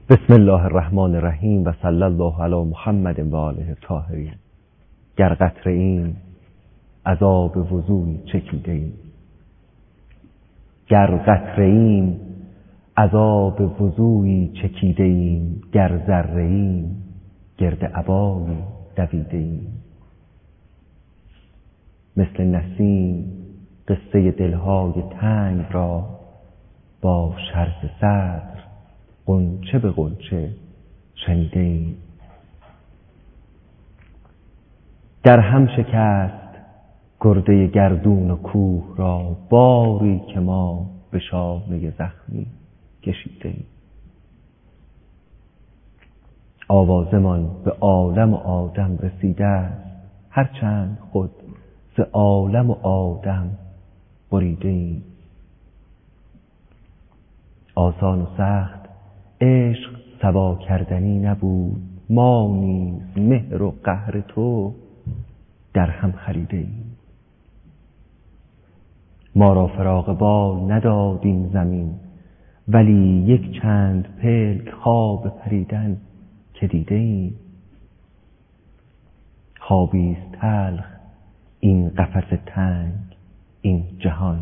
بسم الله الرحمن الرحیم و صلی الله علی محمد و آله الطاهرین. گر قطره ایم عذاب وضوی چکیده ایم، گر قطره ایم عذاب وضوی چکیده ایم، گر ذره ایم گرد عبایی دویده ایم. مثل نسیم قصه دلهای تنگ را با شرح صدر غنچه به غنچه شنیده ایم. در هم شکست گرده گردون و کوه را باری که ما به شانه زخمی کشیده ایم. آوازمان به عالم و آدم رسیده است، هرچند خود ز عالم و آدم بریده ایم. آسان و سخت عشق سوا کردنی نبود، ما نیز مهر و قهر تو در هم خریده ایم. ما را فراق بال نداد این زمین، ولی یک چند پلک خواب پریدن که دیده ایم. خوابیست تلخ این قفس تنگ این جهان،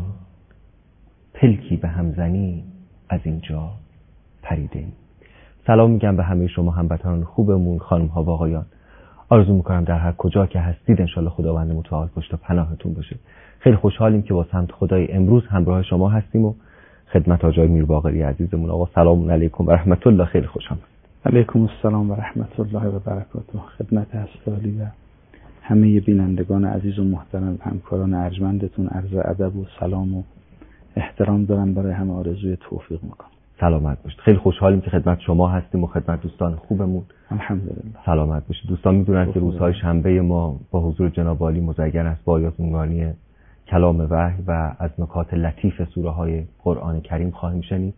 پلکی به هم زنی از اینجا پریده ایم. سلام میگم به همه شما هموطنان خوبمون، خانم ها و آقایان. آرزو میکنم در هر کجا که هستید انشالله خداوند متعال پشت و پناهتون باشه. خیلی خوشحالیم که با سمت خدای امروز همراه شما هستیم و خدمت آقای میرباقری عزیزمون. آقا سلام علیکم و رحمت الله. خیلی خوشم. علیکم السلام و رحمت الله و برکاته. خدمت اسلالی و همه بینندگان عزیز و محترم، همکاران ارجمندتون عرض ادب و سلام و احترام دارم. برای همه آرزوی توفیق میکنم. سلامت باشید. خیلی خوشحالیم که خدمت شما هستیم و خدمت دوستان خوبمون. الحمدلله. سلامت باشید. دوستان میدونن که روزهای شنبه ما با حضور جناب عالی مزین است با آیات نورانی کلام وحی و از نکات لطیف سوره های قرآن کریم خواهیم شنید.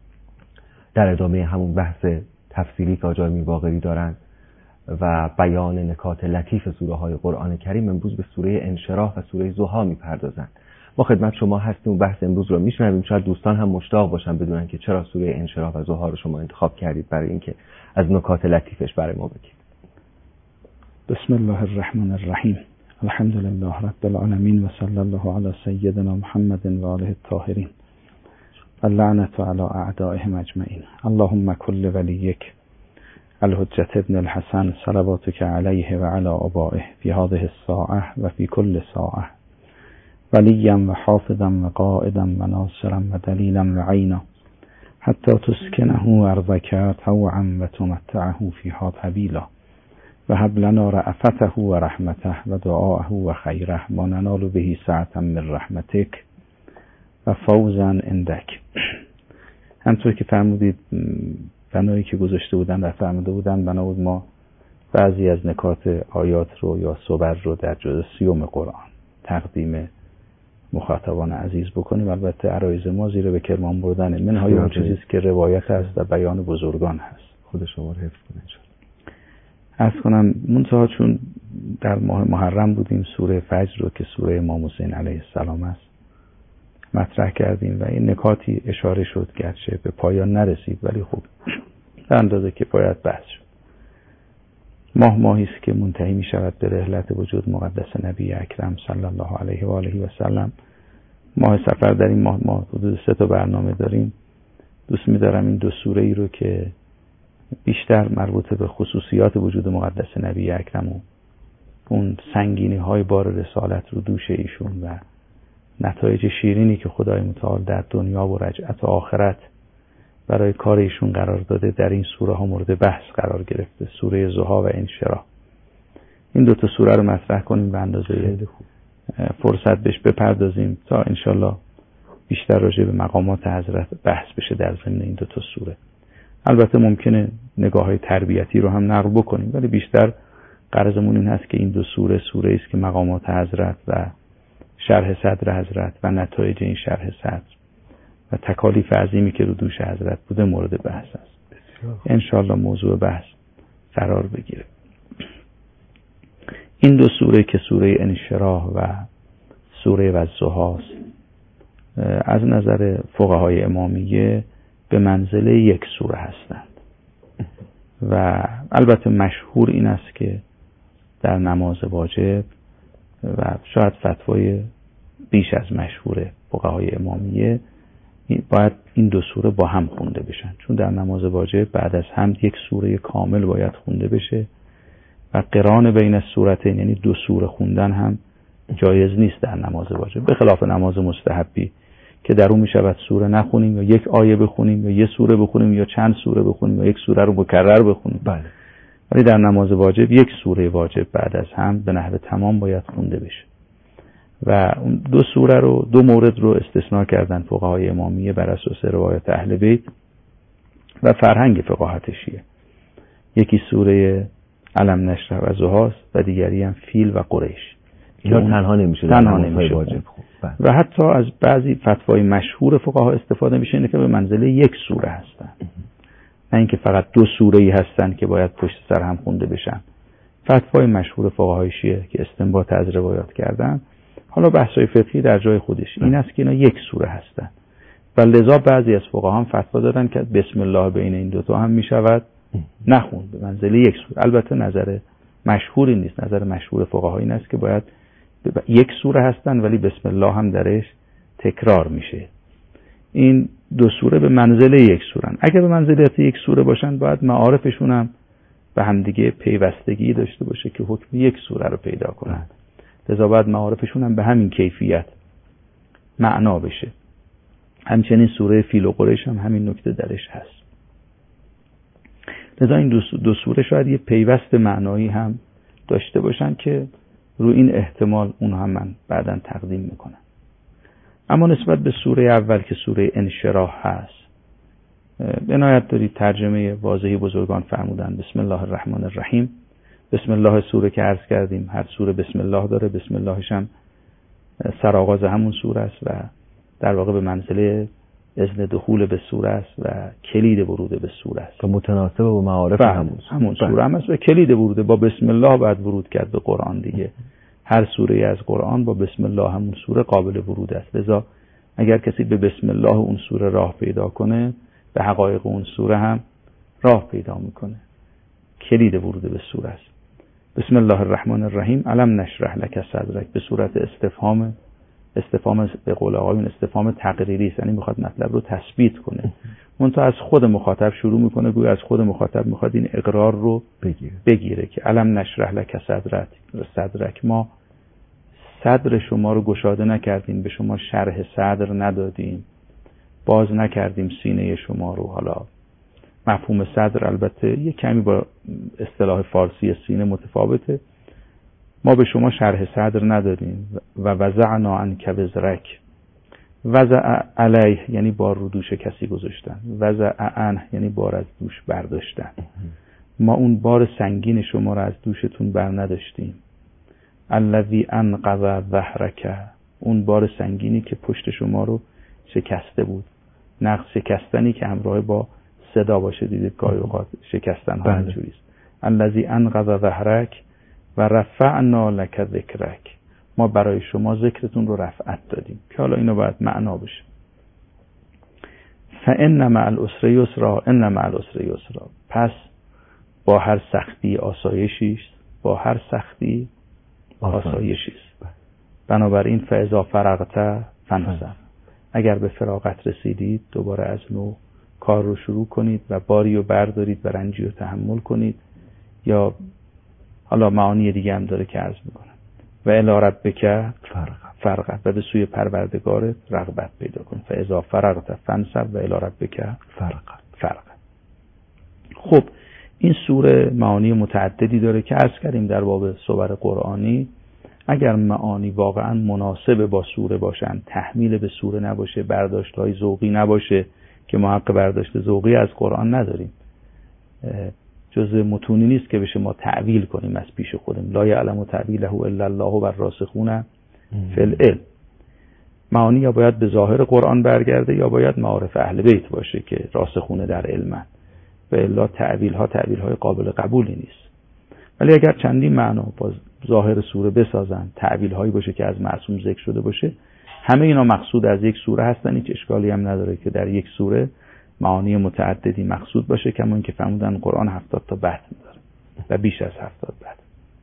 در ادامه همون بحث تفسیری که آقای میرباقری دارن و بیان نکات لطیف سوره های قرآن کریم، امروز به سوره انشراح و سوره ضحی میپردازن. ما خدمت شما هستیم و بحث امروز رو میشنویم. شاید دوستان هم مشتاق باشن بدونن که چرا سوره انشراح و ضحی رو شما انتخاب کردید برای اینکه از نکات لطیفش برای ما بگید. بسم الله الرحمن الرحیم. الحمد لله رب العالمین و صلی الله علی سیدنا محمد و آله الطاهرین و لعنت علی اعدائهم اجمعین. اللهم کل ولیک الحجة ابن الحسن صلواتک علیه و علی آبائه فی هذه الساعه و فی کل ساعه، ولیا و حافظا و قائدا و ناصرا و دلیلا و عینا، حتی تسکنه ارضک طوعا و تمتعه فیها طویلا، و هب لنا رأفته و رحمته و دعاءه و خیره ما ننال به سعة من رحمتک و فوزا عندک. همطور که فرمودید بنایی که گذاشته بودن و فرموده بودن بنا بود ما بعضی از نکات آیات رو یا صور رو در جزء 30 قرآن تقدیم مخاطبان عزیز بکنیم. البته عرایض ما زیر به کرمان بردن منهای اون چیزیست که روایت هست و بیان بزرگان هست. خود شما رو حفظ کنه. عرض کنم منتها چون در ماه محرم بودیم، سوره فجر رو که سوره امام حسین علیه السلام است مطرح کردیم و این نکاتی اشاره شد، گرچه به پایان نرسید ولی خب به اندازه که باید بحث شد. ماهی است که منتهی می شود به رحلت وجود مقدس نبی اکرم صلی الله علیه و آله و سلم. ماه سفر در این ماه ما حدود 3 برنامه داریم. دوست می دارم این 2 سوره ای رو که بیشتر مربوط به خصوصیات وجود مقدس نبی اکرم و اون سنگینی های بار رسالت رو دوش ایشون و نتایج شیرینی که خدای متعال در دنیا و رجعت و آخرت برای کار ایشون قرار داده، در این سوره ها مورد بحث قرار گرفته، سوره ضحی و انشراح. این 2 سوره رو مطرح کنیم به اندازه فرصت بهش بپردازیم تا انشالله بیشتر راجع به مقامات حضرت بحث بشه در ضمن این 2 سوره. البته ممکنه نگاه های تربیتی رو هم نقل بکنیم، ولی بیشتر غرضمون این هست که این 2 سوره است که مقامات حضرت و شرح صدر حضرت و نتایج این شرح صدر و تکالیف عظیمی که رو دوش حضرت بوده مورد بحث است. انشالله موضوع بحث قرار بگیره. این 2 سوره که سوره انشراح و سوره والضحی از نظر فقهای امامیه به منزله یک سوره هستند. و البته مشهور این است که در نماز واجب و شاید فتوای بیش از مشهور فقهای امامیه باید این دو سوره با هم خونده بشن، چون در نماز واجب بعد از حمد یک سوره کامل باید خونده بشه و قران بین السورتین، یعنی دو سوره خوندن هم جایز نیست در نماز واجب، به خلاف نماز مستحبی که در اون میشود سوره نخونیم یا یک آیه بخونیم یا یه سوره بخونیم یا چند سوره بخونیم یا یک سوره رو مکرر بخونیم. بله. ولی در نماز واجب یک سوره واجب بعد از حمد به نحو تمام باید خونده بشه و اون دو سوره رو، دو مورد رو استثناء کردن فقهای امامیه بر اساس روایت اهل بیت و فرهنگ فقاهت شیعه. یکی سوره علم نشرح و ضحی و دیگری هم فیل و قریش. اینا تنها نمیشه واجب و حتی از بعضی فتوای مشهور فقها استفاده میشه اینه که به منزله یک سوره هستن، نه اینکه فقط دو سوره‌ای هستن که باید پشت سر هم خونده بشن. فتوای مشهور فقهای شیعه که استنباط از روایات کردن، حالا بحث‌های فقهی در جای خودش، این است که اینا یک سوره هستن و لذا بعضی از فقها هم فتوا دادن که بسم الله بین این دوتا هم میشود نخوند به منزله یک سوره. البته نظر مشهوری نیست، نظر مشهور فقها این است که باید یک سوره هستن ولی بسم الله هم درش تکرار میشه. این دو سوره به منزله یک سورن. اگر به منزله یک سوره باشن باید معارفشون هم به همدیگه پیوستگی داشته باشه که حکم یک سوره رو پیدا کنن، لذا باید معارفشون هم به همین کیفیت معنا بشه. همچنین سوره فیل و قریش هم همین نکته درش هست. لذا این دو سوره شاید یه پیوست معنایی هم داشته باشن که رو این احتمال اون هم من بعداً تقدیم میکنم. اما نسبت به سوره اول که سوره انشراح هست، عنایت دارید ترجمه واضحی بزرگان فرمودن بسم الله الرحمن الرحیم. بسم الله سوره که عرض کردیم هر سوره بسم الله داره، بسم اللهش هم سرآغاز همون سوره است و در واقع به منزله اذن دخول به سوره است و کلید ورود به سوره است. متناسب با معارف همون سوره هم است و کلید ورود با بسم الله باید ورود کرد به قرآن دیگه. هر سوره از قرآن با بسم الله همون سوره قابل ورود است. لذا اگر کسی به بسم الله اون سوره راه پیدا کنه به حقایق اون سوره هم راه پیدا میکنه. کلید ورود به سوره است. بسم الله الرحمن الرحیم. علم نشرح لک صدرک به صورت استفهام به قول آقایون استفهام تقریری است، یعنی میخواد مطلب رو تثبیت کنه. منتها از خود مخاطب شروع میکنه، گویا از خود مخاطب میخواد این اقرار رو بگیره که علم نشرح لک صدرک، ما صدر شما رو گشاده نکردیم، به شما شرح صدر ندادیم، باز نکردیم سینه شما رو. حالا مفهوم صدر البته یه کمی با اصطلاح فارسی سینه متفاوته. ما به شما شرح صدر ندادیم و وضعنا عنک وزرک. وضع علیه یعنی بار رو دوش کسی گذاشتن، وضع عنه یعنی بار از دوش برداشتن. ما اون بار سنگین شما رو از دوشتون بر نداشتیم. الذی انقض ظهرک، اون بار سنگینی که پشت شما رو شکسته بود. نقص شکستنی که همراه با صدا باشه، دیدید گاهی اوقات شکستن ها اینجوری است. الذی انقض ظهرک و رفعنا لک ذکرک، ما برای شما ذکرتون رو رفعت دادیم. که حالا اینو باید معنا بشه. فان مع العسر یسرا، ان مع العسر یسرا، پس با هر سختی آسایشی است، با هر سختی آسایشی است. بنابراین فاذا فرغت فانصب، اگر به فراغت رسیدید دوباره از نو کار رو شروع کنید و باری رو بردارید و رنجی رو تحمل کنید. یا حالا معانی دیگه هم داره که عرض میکنم. و الی ربک فرغت، و به سوی پروردگارت رغبت پیدا کن. فاذا فرغت فانصب و الی ربک فرغت. خب این سوره معانی متعددی داره که عرض کردیم در باب صور قرآنی. اگر معانی واقعا مناسب با سوره باشن، تحمیل به سوره نباشه، برداشت‌های ذوقی نباشه که ما حق برداشت ذوقی از قرآن نداریم، جزء متونی نیست که بشه ما تعویل کنیم از پیش خودم. لا یعلم تعویله الا الله و الراسخون فی العلم. معانی یا باید به ظاهر قرآن برگرده یا باید معارف اهل بیت باشه که راسخونه در علم، و الا تعویل های قابل قبولی نیست. ولی اگر چندین معنا با ظاهر سوره بسازن، تعویل هایی باشه که از معصوم ذکر شده باشه، همه اینا مقصود از یک سوره هستن، هیچ اشکالی هم نداره که در یک سوره معانی متعددی مقصود باشه، کما اینکه فرمودن قرآن 70 تا بطن داره و بیش از 70 بطن.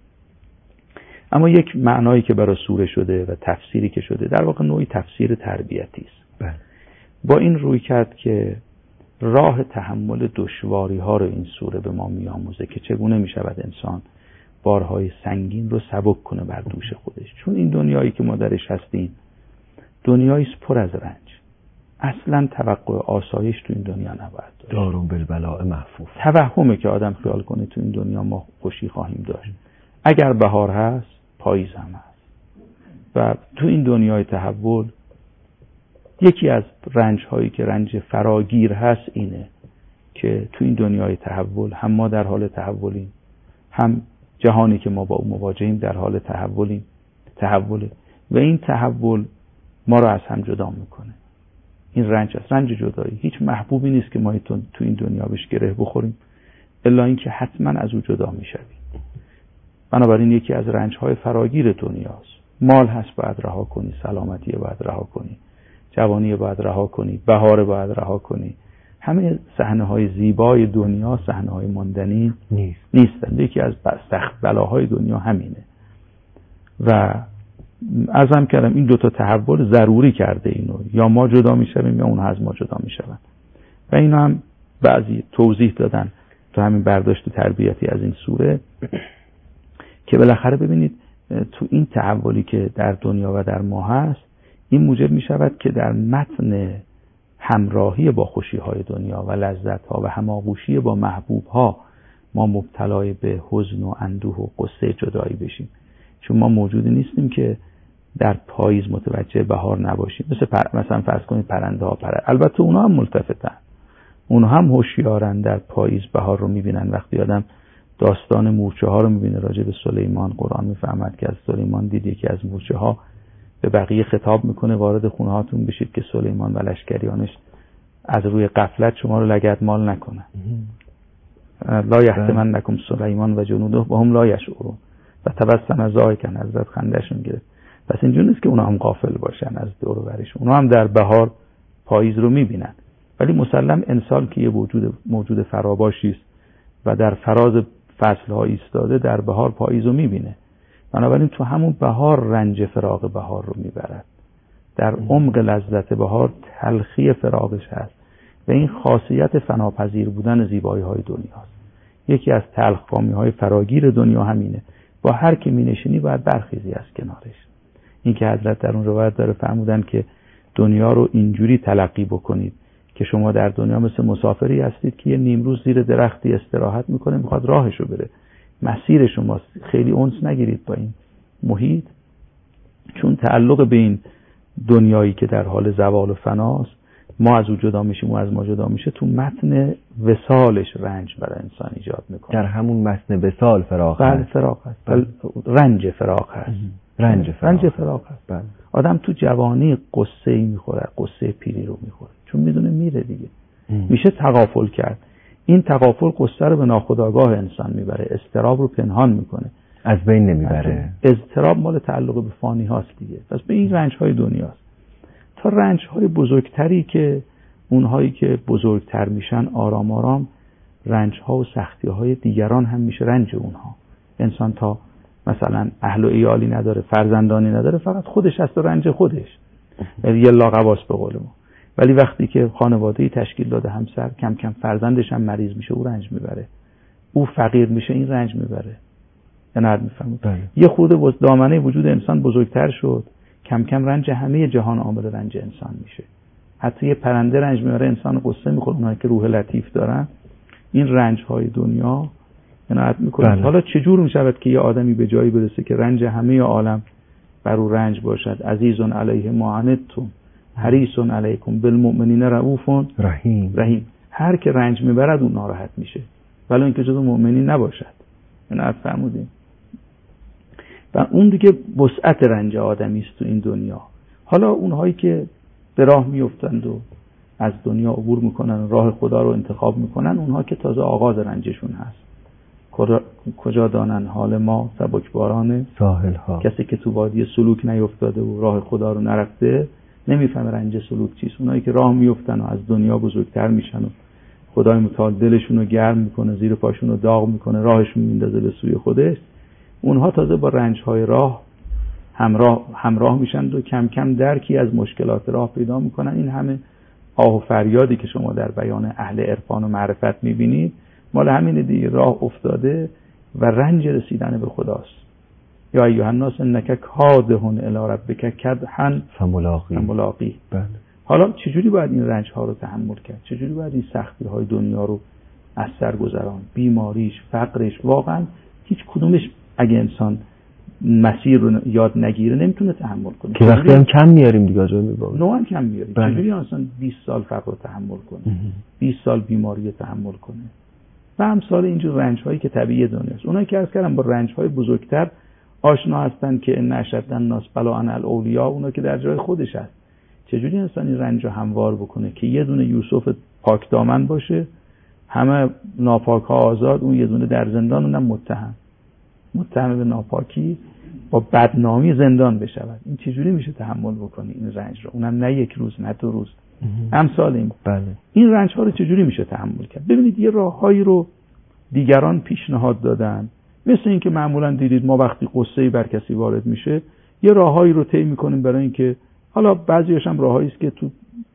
اما یک معنایی که برای سوره شده و تفسیری که شده در واقع نوعی تفسیر تربیتی است. با این روی کرد که راه تحمل دشواری ها رو این سوره به ما میآموزه که چگونه می شود انسان بارهای سنگین رو سبک کنه بر دوش خودش. چون این دنیایی که ما درش هستیم دنیایی است پر از رنج. اصلا توقع آسایش تو این دنیا نباید داشت. دارون بالبلاء محفوف. توهمه که آدم خیال کنه تو این دنیا ما خوشی خواهیم داشت. اگر بهار هست پاییز هم هست. و تو این دنیای تحول یکی از رنج هایی که رنج فراگیر هست اینه که تو این دنیای تحول هم ما در حال تحولیم، هم جهانی که ما با اون مواجهیم در حال تحوله و این تحول ما رو از هم جدا میکنه. این رنج است، رنج جدایی. هیچ محبوبی نیست که ما تو این دنیا بهش گره بخوریم الا اینکه حتما از او جدا میشویم. بنابراین یکی از رنج های فراگیر دنیاست. مال هست باید رها کنی، سلامتی باید رها کنی، جوانی باید رها کنی، بهار باید رها کنی. همه صحنه های زیبای دنیا صحنه های ماندنی نیستن. یکی از سخت بلاهای دنیا همینه. و عرضم کردم این دوتا تحول ضروری کرده اینو، یا ما جدا میشویم یا اون از ما جدا میشون. و اینو هم بعضی توضیح دادن تو همین برداشت تربیتی از این سوره که بالاخره ببینید تو این تحولی که در دنیا و در ما هست این موجب می شود که در متن همراهی با خوشی های دنیا و لذت ها و هماغوشی با محبوب ها ما مبتلای به حزن و اندوه و قصه جدایی بشیم. چون ما موجودی نیستیم که در پاییز متوجه بهار نباشیم. مثلا فرض کنید پرنده ها البته اونا هم ملتفتن، اونا هم هوشیارن، در پاییز بهار رو میبینن. وقتی آدم داستان مورچه ها رو میبینه راجع به سلیمان، قرآن میفهمد که از سلیمان دید یکی از مورچه ها به بقیه خطاب میکنه وارد خونه هاتون بشید که سلیمان و لشکریانش از روی غفلت شما رو لگدمال نکنه. لا یحتمنکم سلیمان و جنوده و هم لا یشعرون و تبسم ضاحکا، حضرت خنده‌شون گرفت. پس اینجوری نیست که اونا هم غافل باشن از دور و برشون، اونا هم در بهار پاییز رو میبینن. ولی مسلم انسان که یه موجود فراباشی است و در فراز فصل‌ها ایستاده در بهار پاییز رو میبینه. بنابراین تو همون بهار رنج فراق بهار رو میبرد، در عمق لذت بهار تلخی فراقش هست و این خاصیت فناپذیر بودن زیبایی‌های دنیاست. یکی از تلخکامی‌های فراگیر دنیا همینه، با هر کی می‌نشینی باید برخیزی از کنارش. این که حضرت در اون روایت داره فرمودن که دنیا رو اینجوری تلقی بکنید که شما در دنیا مثل مسافری هستید که یه نیمروز زیر درختی استراحت میکنه، میخواد راهشو بره، مسیر شما خیلی انس نگیرید با این محیط، چون تعلق به این دنیایی که در حال زوال و فناست، ما از او جدا میشیم و از ما جدا میشه، تو متن وصالش رنج برای انسان ایجاد میکنه. در همون متن وصال فراق هست. فراق هست. رنج فراق هست. رنج فراق هست. بله. آدم تو جوانی قصه‌ای میخوره، قصه پیری رو میخوره، چون میدونه میره دیگه. میشه تغافل کرد. این تغافل قصه رو به ناخودآگاه انسان میبره، اضطراب رو پنهان میکنه، از بین نمیبره. اضطراب مال تعلق به فانی هاست دیگه. پس به این رنج های دنیاست. تا رنج های بزرگتری که اونهایی که بزرگتر میشن آرام آرام رنج ها و سختی های دیگران هم میشه رنج اونها. انسان تا مثلا اهل و عیالی نداره، فرزندانی نداره، فقط خودش هست و رنج خودش، یه لاغواس به قول ما. ولی وقتی که خانواده‌ای تشکیل داده، همسر، کم کم فرزندش هم مریض میشه، او رنج میبره. او فقیر میشه، این رنج میبره. نه میفهمید؟ یه خورده دامنه وجود انسان بزرگتر شد، کم کم رنج همه جهان عامل رنج انسان میشه. حتی یه پرنده رنج میبره، انسان قصه میخوره، اونایی که روح لطیف دارن این رنج های دنیا عنایت میکنه. حالا چجور میشود که یه آدمی به جایی برسه که رنج همه عالم بر او رنج باشد؟ عزیزون علیه ما عنتم حریصون علیکم بالمؤمنین رؤوف رحیم. هر که رنج میبرد اون ناراحت میشه، ولی اینکه جزو مؤمنین نباشد. عنایت فرمودیم. و اون دیگه وسعت رنج آدمی است تو این دنیا. حالا اونهایی که به راه میافتند و از دنیا عبور میکنن، راه خدا رو انتخاب میکنن، اونها که تازه آغاز رنجشون هست. کجا دانن حال ما سبکباران ساحل ها. کسی که تو وادی سلوک نیفتاده و راه خدا رو نرفته نمیفهمه رنج سلوک چیست. اونایی که راه میفتن و از دنیا بزرگتر میشن و خدای متعال دلشون رو گرم میکنه، زیر پاشون رو داغ میکنه، راهشون میندازه به سوی خودش، اونها تازه با رنج‌های راه همراه میشن و کم کم درکی از مشکلات راه پیدا میکنن. این همه آه و فریادی که شما در بیان اهل عرفان و معرفت میبینید مال همین دیگه، راه افتاده و رنج رسیدن به خداست. یا ایها الناس انک کادحون الی ربک کدحا فملاقی. بله. حالا چجوری باید این رنج ها رو تحمل کرد؟ چجوری باید این سختی های دنیا رو از سر گذران؟ بیماریش، فقرش، واقعا هیچ کدومش اگه انسان مسیر رو یاد نگیره نمیتونه تحمل کنه. که وقتی هم کم میاریم دیگه آجا میباریم. نوعا کم میاریم. بله. چجوری انسان 20 سال فقر رو تحمل کنه؟ 20 سال بیماری رو تحمل کنه؟ و امثال اینجور رنج هایی که طبیعی دنیاست. اونایی که عرض کردم با رنج های بزرگتر آشنا هستن که ان اشد الناس بلاء الاولیا، اونا که در جای خودش هست. چجوری انسان این رنج رو هموار بکنه که یه دونه یوسف پاک دامن باشه، همه ناپاک ها آزاد، اون یه دونه در زندان، اونم متهم به ناپاکی با بدنامی زندان بشود. این چجوری میشه تحمل بکنی این رنج رو؟ اونم نه یک روز، نه دو روز. امثال این. بله. این رنج ها رو چجوری میشه تحمل کرد؟ ببینید یه راههایی رو دیگران پیشنهاد دادن، مثل این که معمولا دیدید ما وقتی قصه‌ای بر کسی وارد میشه یه راههایی رو طی میکنیم برای اینکه، حالا بعضیش هم راههایی است که تو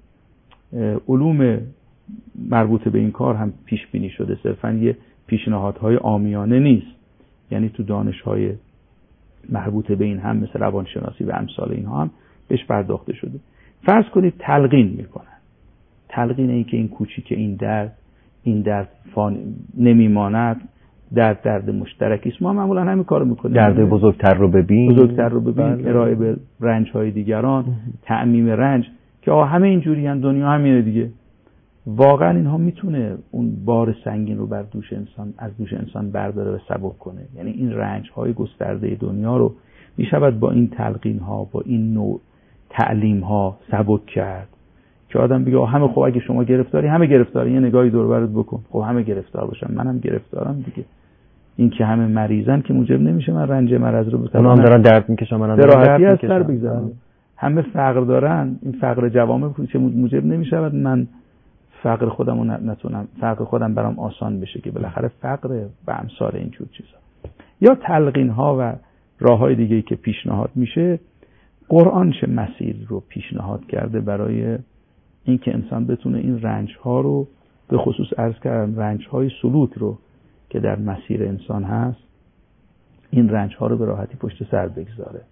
علوم مربوط به این کار هم پیش بینی شده، صرفا یه پیشنهادهای عامیانه نیست، یعنی تو دانش‌های مربوط به این هم مثل روانشناسی و امثال اینها هم بهش پرداخته شده. فرض کنید تلقین میکنن، تلقین این که این کوچیک، این درد نمیماند، درد مشترکی است. ما معمولا همین کارو میکنیم، درد بزرگتر رو ببین، بله. ارائه به رنج‌های دیگران، تعمیم رنج، که همه اینجوری ان، دنیا همینه دیگه. واقعا اینها میتونه اون بار سنگین رو از دوش انسان برداره و سبک کنه. یعنی این رنج‌های گسترده دنیا رو میشود با این تلقین‌ها، با این نوع تعلیم‌ها سبک کرد که آدم بگه همه خب اگه شما گرفتاری، همه گرفتاری، یه نگاهی دور و برت بکن، خب همه گرفتار باشن، منم گرفتارم دیگه. این که همه مریضن که موجب نمیشه من رنج مرض رو بتونم، اونها هم دارن درد میکشن، منم دارم درد میکشم، سر بگذارم. همه فقر دارن، این فقر جوامع که موجب نمیشود من فقر خودمو نتونم، فقر خودم برام آسان بشه که بالاخره فقر و امثال اینجور چیزا. یا تلقین ها و راه های دیگه که پیشنهاد میشه، قرآن چه مسیر رو پیشنهاد کرده برای اینکه انسان بتونه این رنج ها رو، به خصوص عرض کردم رنج های سلوک رو که در مسیر انسان هست، این رنج ها رو به راحتی پشت سر بگذاره.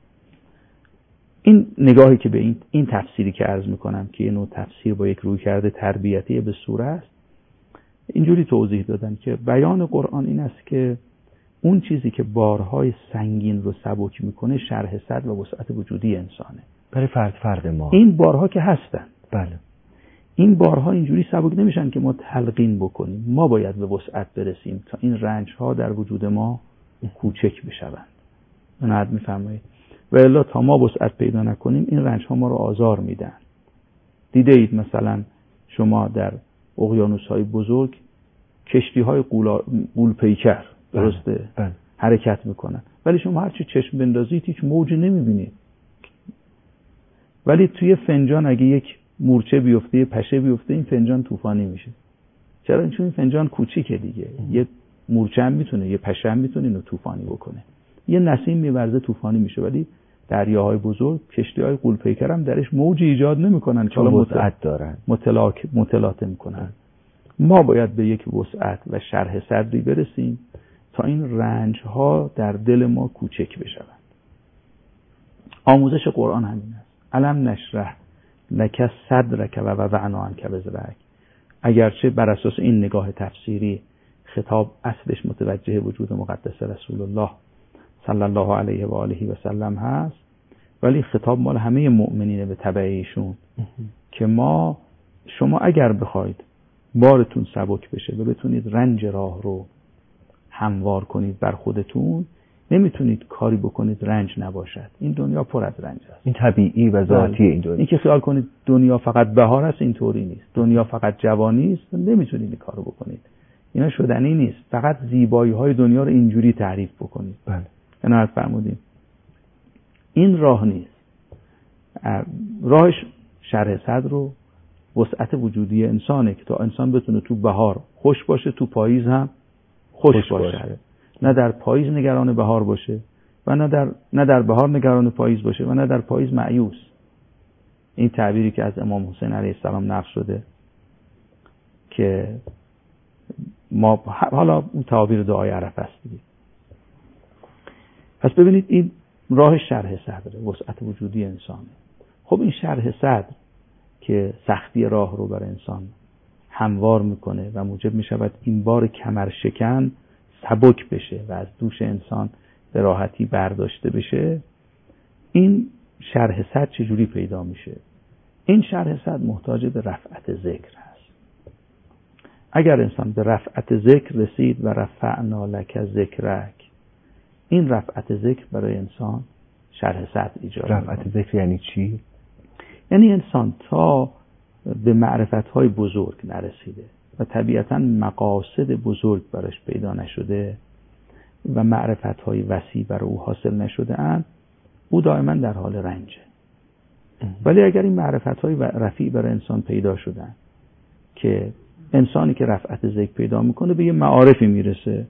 این نگاهی که به این تفسیری که عرض میکنم که یه نوع تفسیر با یک رویکرد تربیتی به صوره است، اینجوری توضیح دادن که بیان قرآن این است که اون چیزی که بارهای سنگین رو سبک میکنه شرح صدر و وسعت وجودی انسانه. برای فرد ما این بارها که هستن، بله، این بارها اینجوری سبک نمیشن که ما تلقین بکنیم، ما باید به وسعت برسیم تا این رنج ها در وجود ما کوچک بشوند. منعد میفرمایید و الا تا ما وسعت پیدا نکنیم این رنج ها ما رو آزار میدن. دیده اید مثلا شما در اقیانوس های بزرگ کشتی های غول‌پیکر درسته بله. حرکت میکنن، ولی شما هرچی چشم بندازید هیچ موجی نمیبینید. ولی توی فنجان اگه یک مورچه بیفته، پشه بیفته، این فنجان طوفانی میشه. چرا؟ چون این فنجان کوچیکه دیگه. یه مورچه هم میتونه، یه پشه هم میتونه اینو طوفانی بکنه. یه نسیم میورزه طوفانی میشه، ولی دریاهای بزرگ، کشتی‌های غول‌پیکر هم درش موج ایجاد نمیکنن که وسعت دارن، متلاطم میکنن. ما باید به یک وسعت و شرح صدری برسیم تا این رنج‌ها در دل ما کوچک بشوند. آموزش قرآن همین است. الم نشرح لک صدرک و وضعنا عنک وزرک. اگرچه بر اساس این نگاه تفسیری خطاب اصلش متوجه وجود مقدس رسول الله صلی الله علیه و آله و سلم هست، ولی خطاب مال همه مؤمنین به تبع ایشون که شما اگر بخواید بارتون سبک بشه و بتونید رنج راه رو هموار کنید بر خودتون، نمیتونید کاری بکنید رنج نباشد. این دنیا پر از رنج است. این طبیعی و ذاتی این دنیا. این که خیال کنید دنیا فقط بهار است، اینطوری نیست. دنیا فقط جوانی است، نمیتونید این کارو بکنید. اینا شدنی نیست. فقط زیبایی های دنیا رو اینجوری تعریف بکنید. بله. عنایت فرمودین. این راه نیست. راهش شرح صدر رو وسعت وجودی انسانه که تا انسان بتونه تو بهار خوش باشه، تو پاییز هم خوش باشه. نه در پاییز نگران بهار باشه و نه در بهار نگران پاییز باشه و نه در پاییز مایوس. این تعبیری که از امام حسین علیه السلام نقل شده که ما حالا اون تعابیر دعای عرفه است دیگه. پس ببینید این راه شرح صدر، وسعت وجودی انسانه. خب این شرح صدر که سختی راه رو بر انسان هموار میکنه و موجب میشود این بار کمر شکن سبک بشه و از دوش انسان به راحتی برداشته بشه، این شرح صدر چجوری پیدا میشه؟ این شرح صدر محتاج به رفعت ذکر هست. اگر انسان به رفعت ذکر رسید و رفعنا لک ذکرک، این رفعت ذکر برای انسان شرح صدر ایجاد. رفعت ذکر یعنی چی؟ یعنی انسان تا به معرفت‌های بزرگ نرسیده و طبیعتاً مقاصد بزرگ براش پیدا نشده و معرفت‌های وسیع برای او حاصل نشده اند، او دائما در حال رنجه. ولی اگر این معرفت‌های رفیع برای انسان پیدا شدن که انسانی که رفعت ذکر پیدا میکنه به یه معارفی میرسه،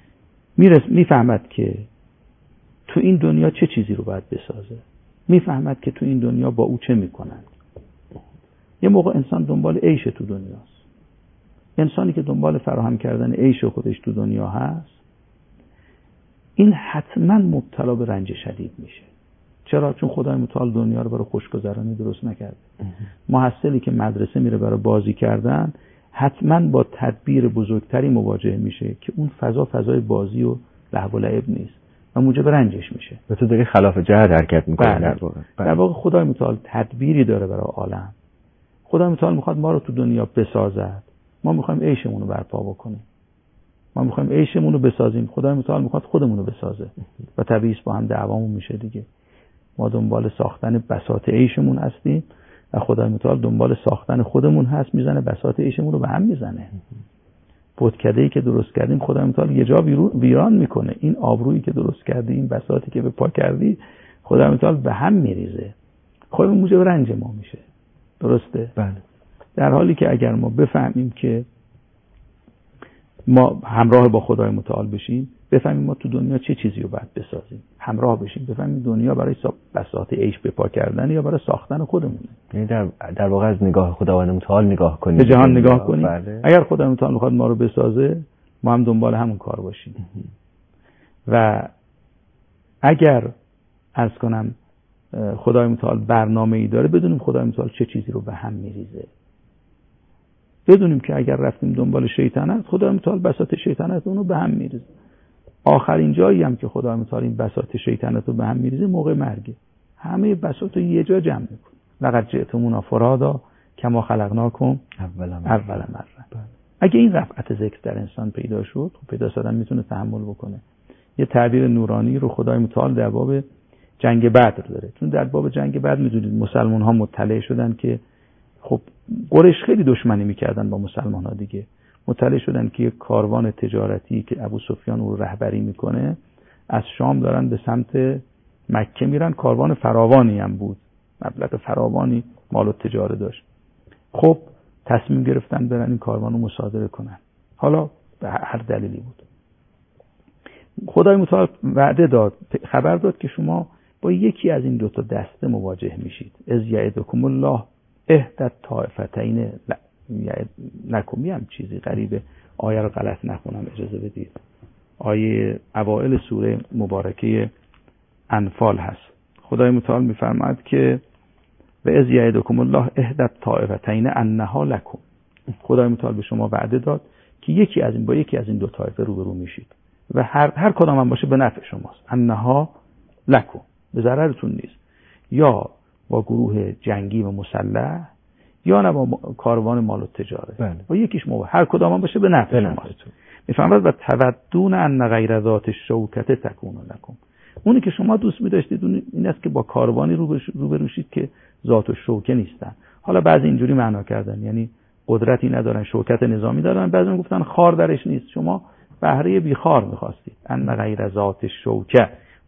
میفهمد که تو این دنیا چه چیزی رو باید بسازه، میفهمد که تو این دنیا با او چه میکنند. یه موقع انسان دنبال عیش تو دنیاست. انسانی که دنبال فراهم کردن عیش خودش تو دنیا هست، این حتما مبتلا به رنج شدید میشه. چرا؟ چون خدای متعال دنیا رو برای خوشگذرانی درست نکرده. محصلی که مدرسه میره برای بازی کردن حتما با تدبیر بزرگتری مواجه میشه که اون فضای بازی و لهو و لعب نیست و موجب رنجش میشه. به تو دیگه خلاف جهت حرکت میکنه. در واقع خدای متعال تدبیری داره برای عالم. خدای متعال میخواد ما رو تو دنیا بسازد. ما میخوایم عیشمون رو برپا بکنیم. ما میخوایم عیشمون رو بسازیم. خدای متعال میخواد خودمون رو بسازه و طبیعیه با هم دعوامون میشه دیگه. ما دنبال ساختن بساط عیشمون هستیم و خدای متعال دنبال ساختن خودمون هست، میزنه بساط عیشمون رو به هم میزنه. بتکده‌ای که درست کردیم خدای متعال یه جا ویران میکنه. این آبرویی که درست کردی، این بساطی که به پا کردی، خدای متعال به هم میریزه. خب موجب رنج ما میشه. درسته؟ بله. در حالی که اگر ما بفهمیم که ما همراه با خدای متعال بشیم، بفهمیم ما تو دنیا چه چیزی رو باید بسازیم، همراه بشیم، بفهمیم دنیا برای بساط عیش به پا کردن یا برای ساختن خودمونه. یعنی در واقع از نگاه خداوند متعال نگاه کنیم، به جهان نگاه کنیم. بله. اگر خدای متعال میخواد ما رو بسازه، ما هم دنبال همون کار باشیم. و اگر عرض کنم خدای متعال برنامه‌ای داره، بدونیم خدای متعال چه چیزی رو به هم میریزه. بدونیم که اگر رفتیم دنبال شیطنت، خدای متعال بساط شیطنت اونو به هم میریزه. آخرین جایی هم که خدای متعال این بساط شیطنت رو به هم میریزه موقع مرگه. همه بساط رو یه جا جمع میکنه. لقد جئتمونا فرادا کما خلقناکم اول مرة. اگه این رفعت ذکر در انسان پیدا شد، پیدا شدن میتونه تحمل بکنه. یه تعبیر نورانی رو خدای متعال در باب جنگ بدر داره. چون در باب جنگ بدر میدونید مسلمان ها مطلع شدن که خب قریش خیلی دشمنی میکردن با مسلمان ها دیگه. مطلع شدن که یک کاروان تجارتی که ابو سفیان او رهبری میکنه از شام دارن به سمت مکه میرن. کاروان فراوانی هم بود، مبلغ فراوانی مال و تجاره داشت. خب تصمیم گرفتن برن این کاروان رو مصادره کنن، حالا به هر دلیلی بود. خدای متعال وعده داد، خبر داد که شما با یکی از این دوتا دسته مواجه میشید. از یعدکم الله احدى الطائفتین لکم. هم چیزی غریبه، آیه رو غلط نخونم اجازه بدید. آیه اوائل سوره مبارکه انفال هست. خدای متعال میفرماید که و از یعدکم الله احدى الطائفتین انها لکم. خدای متعال به شما وعده داد که با یکی از این دو طایفه روبرو میشید و هر کدام هم باشه به نفع شماست. انها لکم، به ضررتون نیست. یا با گروه جنگی و مسلح یا نه با کاروان مال و تجاره. بله. با یکیش هر کدام هم باشه به نفع شماست. میفهمید و تودون ان غیر ذات الشوکه تکون لکم. اونی که شما دوست می‌داشتید این است که با کاروانی روبرو شید که ذات الشوکه نیستن. حالا بعضی اینجوری معنا کردن، یعنی قدرتی ندارن، شوکت نظامی دارن. بعضی گفتن خار درش نیست، شما بهره بی خار می‌خواستید. ان غیر ذات الشوکه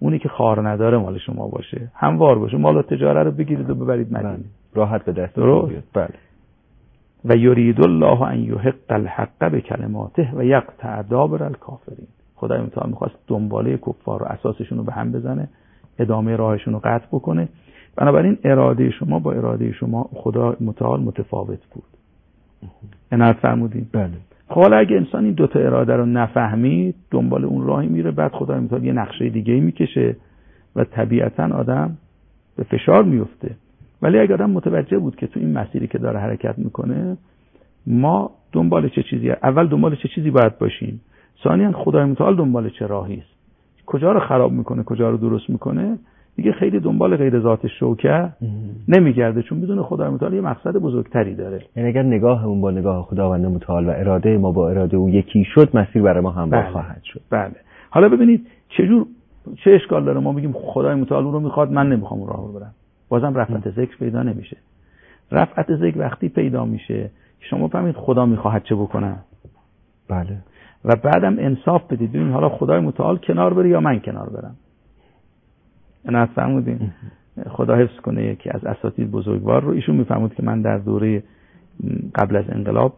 اونی که خار نداره مال شما باشه، هموار باشه، مال تجاره رو بگیرید و ببرید مدینه، راحت به دست بیاد. بله. و یرید الله ان یحق الحق بکلماته و یقطع دابر الکافرین. خدای متعال میخواست دنباله کفار رو اساسشون رو به هم بزنه، ادامه راهشون رو قطع بکنه. بنابراین اراده شما با اراده شما خدا متعال متفاوت بود. عنایت فرمودین؟ بله. حالا اگه انسان این دوتا اراده رو نفهمید دنبال اون راهی میره، بعد خدای متعال یه نقشه دیگه میکشه و طبیعتا آدم به فشار میفته. ولی اگه آدم متوجه بود که تو این مسیری که داره حرکت میکنه ما دنبال چه چیزی، اول دنبال چه چیزی باید باشیم، ثانیاً خدای متعال دنبال چه راهی است، کجا رو خراب میکنه کجا رو درست میکنه، دیگه خیلی دنبال غیر ذات شوکه نمیگرده، چون میدونه خدای متعال یه مقصد بزرگتری داره. یعنی اگر نگاهمون با نگاه خداوند متعال و اراده ما با اراده او یکی شد، مسیر برای ما همراه خواهد شد. بله. حالا ببینید چه اشکال داره ما بگیم خدای متعال اون رو میخواد، من نمیخوام اون راه رو برم، بازم رفعت ذکر پیدا نمیشه. رفعت ذکر وقتی پیدا میشه شما فهمید خدا میخواهد چه بکنه. بله. و بعدم انصاف بدید، ببین حالا خدای متعال کنار بره یا من کنار برم. انا فهمیدین؟ خدا حفظ کنه یکی از اساتید بزرگوار رو، ایشون میفهمید که من در دوره قبل از انقلاب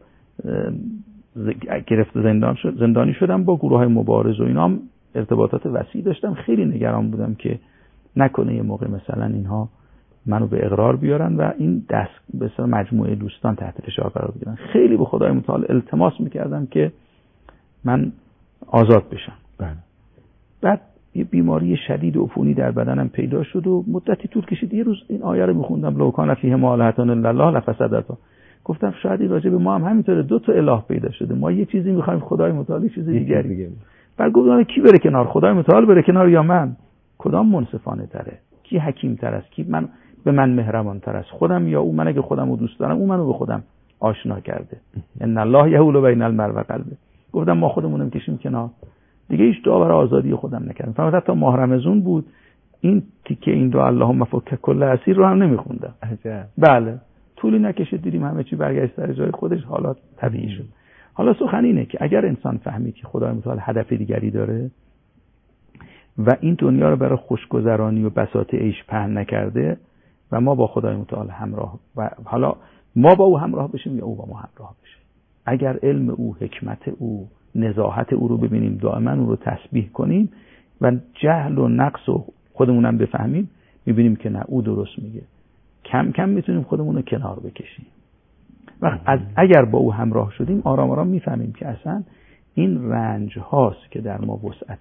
گرفته زندانی شدم، با گروه های مبارز و اینا ارتباطات وسیع داشتم، خیلی نگران بودم که نکنه یه موقع مثلا اینها منو به اقرار بیارن و این دست به اصطلاح مجموعه دوستان تحت فشار قرار بگیرن. خیلی به خدای متعال التماس میکردم که من آزاد بشم. بعد یه بیماری شدید عفونی در بدنم پیدا شد و مدتی طول کشید. یه روز این آیه رو میخوندم لو کان فیهما آلهة الا الله لفسدتا. گفتم شاید راجع به ما هم همینطوره، دو تا اله پیدا شده، ما یه چیزی میخوایم خدای متعال چیز دیگری. بعد گفتم کی بره کنار، خدای متعال بره کنار یا من؟ کدام منصفانه تره؟ کی حکیم تر است؟ کی به من مهربان تر است؟ خودم یا او؟ من اگه خودم رو دوست دارم او منو به خودم آشنا کرده. ان الله یحول بین المرء و قلبه. گفتم ما خودمونم کشیم کنار دیگه، هیچ دعا برای آزادی خودم نکردم. فقط حتی ماه رمضان بود این تیکه این دعا اللهم فک کل اسیر رو هم نمیخوندم. بله طولی نکشید دیدیم همه چی برگشت سر جای خودش، حالات طبیعی شد. حالا سخن اینه که اگر انسان فهمید که خدای متعال هدف دیگری داره و این دنیا رو برای خوشگذرانی و بساط عیش پهن نکرده و ما با خدای متعال همراه و حالا ما با او همراه بشیم یا او با ما همراه بشه، اگر علم او، حکمت او، نزاهت او رو ببینیم، دائما او رو تسبیح کنیم و جهل و نقص و خودمونم بفهمیم، میبینیم که نه او درست میگه، کم کم میتونیم خودمون رو کنار بکشیم. و اگر با او همراه شدیم آرام آرام میفهمیم که اصلا این رنج هاست که در ما وسعت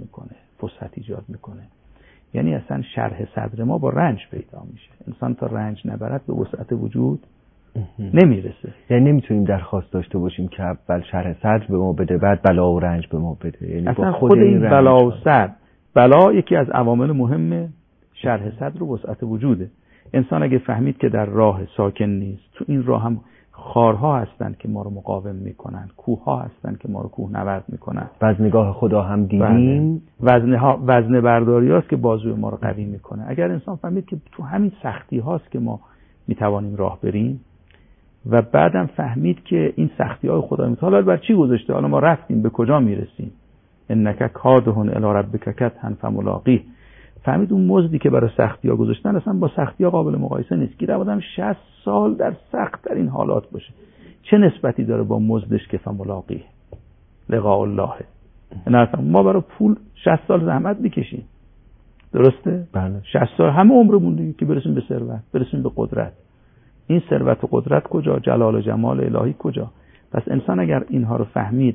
ایجاد میکنه. یعنی اصلا شرح صدر ما با رنج پیدا میشه. انسان تا رنج نبرد به وسعت وجود نمیرسه. یعنی نمیتونیم درخواست داشته باشیم که اول شرح صدر به ما بده بعد بلا و رنج به ما بده. یعنی اصلا خود این بلا و صدر، بلا یکی از عوامل مهم شرح صدر و وسعت وجوده. انسان اگه فهمید که در راه ساکن نیست، تو این راه هم خارها هستن که ما رو مقاوم میکنن، کوهها هستن که ما رو کوهنورد میکنن. و از نگاه خدا هم دیدیم وزن برداری هاست که بازوی ما رو قوی میکنه. اگر انسان فهمید که تو همین سختی هاست که ما میتوانیم راه بریم و بعدم فهمید که این سختی های خدای متعال بر چی گذاشته، حالا ما رفتیم به کجا میرسیم، انک کادحون الی ربک کدحا فملاقیه، فهمید اون مزدی که برای سختی ها گذاشتن اصلا با سختی ها قابل مقایسه نیست. گیر آدم 60 سال در سخت ترین حالات باشه، چه نسبتی داره با مزدش که فملاقیه لقاء الله. ما برای پول 60 سال زحمت میکشیم، درسته؟ بله. 60 سال همه عمرمون دیگه که برسیم به ثروت، برسیم به قدرت. این ثروت و قدرت کجا؟ جلال و جمال الهی کجا؟ پس انسان اگر اینها رو فهمید،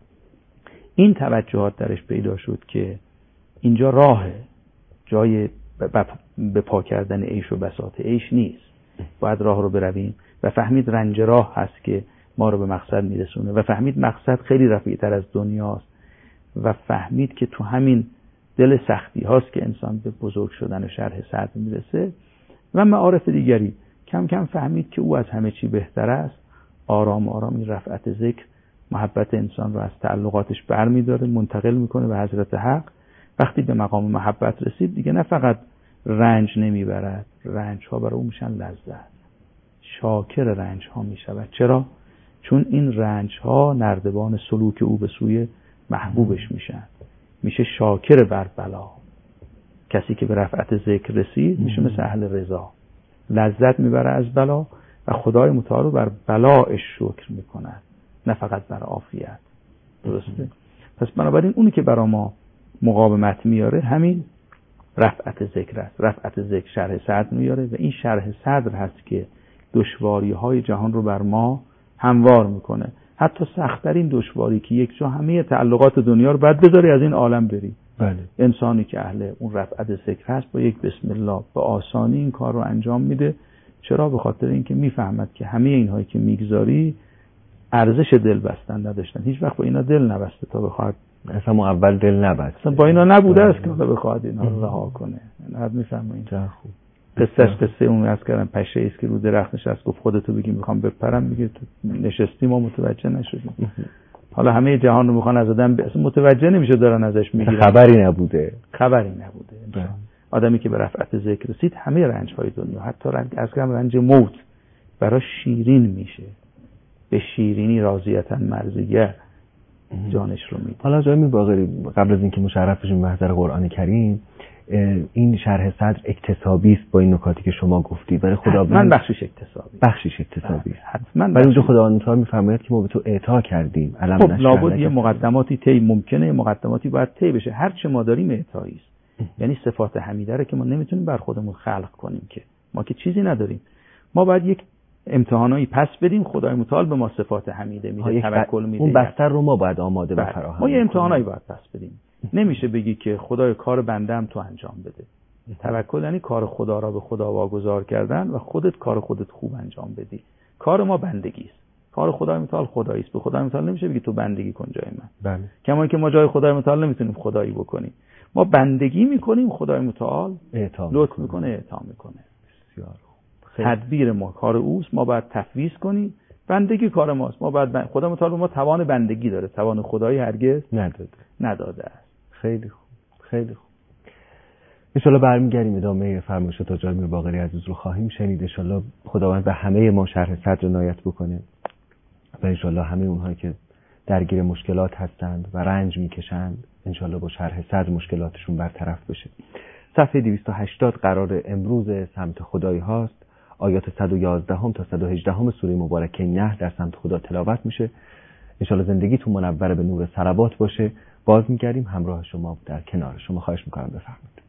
این توجهات درش پیدا شد که اینجا راهه، جای به پا کردن عیش و بساط عیش نیست، باید راه رو برویم و فهمید رنج راه هست که ما رو به مقصد میرسونه و فهمید مقصد خیلی رفیع‌تر از دنیاست و فهمید که تو همین دل سختی هاست که انسان به بزرگ شدن و شرح صدر میرسه و معارف دیگری. کم کم فهمید که او از همه چی بهتر است. آرام آرام این رفعت ذکر محبت انسان رو از تعلقاتش برمی‌داره، منتقل میکنه به حضرت حق. وقتی به مقام محبت رسید دیگه نه فقط رنج نمیبرد، رنج ها برای او میشن لذت، شاکر رنج ها میشود. چرا؟ چون این رنج ها نردبان سلوک او به سوی محبوبش میشن، میشه شاکر بر بلا. کسی که به رفعت ذکر رسید میشه مثل اهل رضا، لذت میبره از بلا و خدای متعال رو بر بلایش شکر میکند، نه فقط بر عافیت. درسته؟ پس بنابراین اونی که برای ما مقاومت میاره همین رفعت ذکر است. رفعت ذکر شرح صدر میاره و این شرح صدر هست که دشواری های جهان رو بر ما هموار میکنه. حتی سخت‌ترین دشواری که یک جا همه تعلقات دنیا رو بعد بذاری از این عالم بری. بله. انسانی که اهل اون رفعت ذکر هست با یک بسم الله به آسانی این کار رو انجام میده. چرا؟ به خاطر اینکه میفهمد که همه اینهایی که میگذاری ارزش دل بستن نداشتن. هیچ وقت با اینا دل نبسته تا بخواد، اصلا اول دل نبست، اصلا با اینا نبوده است که بخواد اینا رو رها کنه. نه میفهمید؟ خوب. قصه اون از کردن پشه ایست که رو درخت نشست گفت خودتو بگی میخوام بپرم، میگه تو نشستی ما متوجه نشدیم. حالا همه جهان رو میخوان از آدم اصلا متوجه نمیشه دارن ازش میگیرن. خبری نبوده. آدمی که به رفعت ذکر رسید همه رنج های دنیا، حتی رنج موت برای شیرین میشه. به شیرینی راضیتاً مرضیه جانش رو میده. حالا جای باقری قبل از اینکه مشرف بشیم به محضر قرآن کریم، این شرح صدر اکتسابی است با این نکاتی که شما گفتی، برای خداوند من بخشش اکتسابی حتما. ولی اونجا خداوند تعالی میفرماید که ما به تو اعطا کردیم. خب لابد یه مقدماتی طی ممکنه، مقدماتی باید طی بشه. هر چه ما داریم اعطایی است. یعنی صفات حمیده رو که ما نمیتونیم بر خودمون خلق کنیم، که ما که چیزی نداریم. ما باید یک امتحانایی پس بدیم، خدای متعال به ما صفات حمیده میده، توکل میده. اون بستر رو ما باید آماده و فراهم کنیم. ما یه امتحانایی باید پس بدیم. نمیشه بگی که خدای کار بندم تو انجام بده. توکل یعنی کار خدا را به خدا واگذار کردن و خودت کار خودت خوب انجام بدی. کار ما بندگی است. کار خدای متعال خدایی است. به خدای متعال نمیشه بگی تو بندگی کن جای من. بله. کما که ما جای خدای متعال نمیتونیم خدایی بکنیم. ما بندگی میکنیم، خدای متعال لطف میکنه، اعطا میکنه. بسیار تدبیر ما کار اوست، ما باید تفویض کنیم. بندگی کار ماست. ما باید خدا متعال به ما توان بندگی داره، توان خدایی هرگز نداده است. خیلی خوب. ان شاءالله برمیگردیم ادامه فرمایشات حاج میر باقری عزیز رو خواهیم شنید. ان شاءالله خداوند به همه ما شرح صدر عنایت بکنه و ان شاءالله همه اونهایی که درگیر مشکلات هستند و رنج میکشند ان شاءالله با شرح صدر مشکلاتشون برطرف بشه. صفحه 280 قرار امروز سمت خدایی هاست. آیات 111 تا 118 سوره مبارکه نحل در سمت خدا تلاوت میشه. انشالله زندگیتون منور به نور صلوات باشه. باز میگردیم همراه شما در کنار شما. خواهش میکنم بفرمایید.